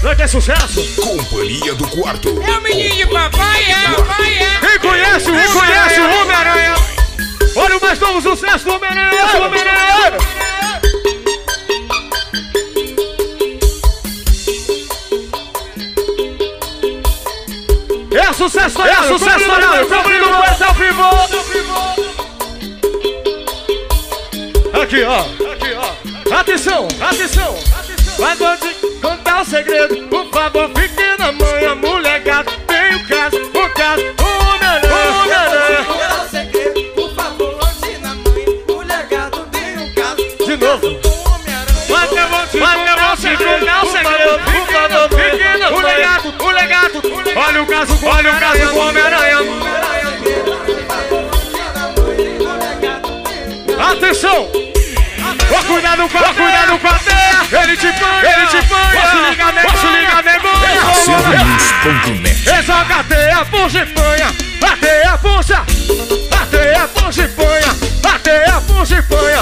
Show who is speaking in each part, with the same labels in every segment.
Speaker 1: vai ter sucesso.
Speaker 2: Companhia do Quarto.
Speaker 3: É o menino de papai, é.
Speaker 1: Quem conhece o Homem-Aranha? Olha o mais novo sucesso do Homem-Aranha. É sucesso, cobrindo o Marcel Privô. Aqui, ó. Atenção. Mas vou te contar um segredo. Por favor, fique na manhã, molecada. Tem o caso, o Homem-Aranha.
Speaker 4: Contar um segredo, por favor, hoje na manhã, molecada, tem um caso.
Speaker 1: De novo. Mas eu vou te contar um segredo. Por favor, fique na manhã, molecada. Olha o caso do Homem-Aranha. Atenção! Cuidado com a teia! Ele te panha! Posso ligar, demônio!
Speaker 2: Silvanews.net.
Speaker 1: Exoca a teia, puxa e panha! A teia, puxa! A teia, puxa e panha! A teia, puxa e panha!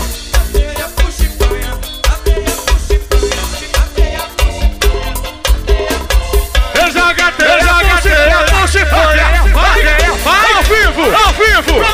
Speaker 1: Exoca a teia, puxa e panha! Vai! Ao vivo!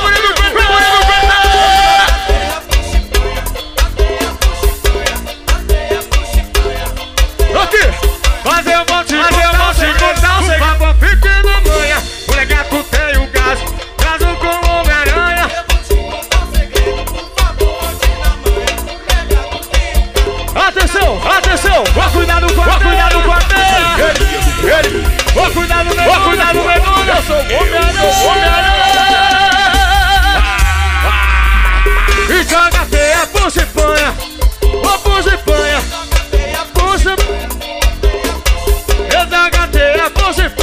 Speaker 1: Mas eu vou te contar um segredo. Por favor, fique na manhã. O legato tem o caso com o Homem-Aranha.
Speaker 4: Eu vou te contar um segredo, por favor, hoje na manhã, molecada, tem um caso.
Speaker 1: Atenção! Cuidado com a teia! Cuidado, demônio! Eu sou o Homem-Aranha! E joga a teia, puxa e panha! Puxa e panha! Puxa! Joga a teia, puxa e panha!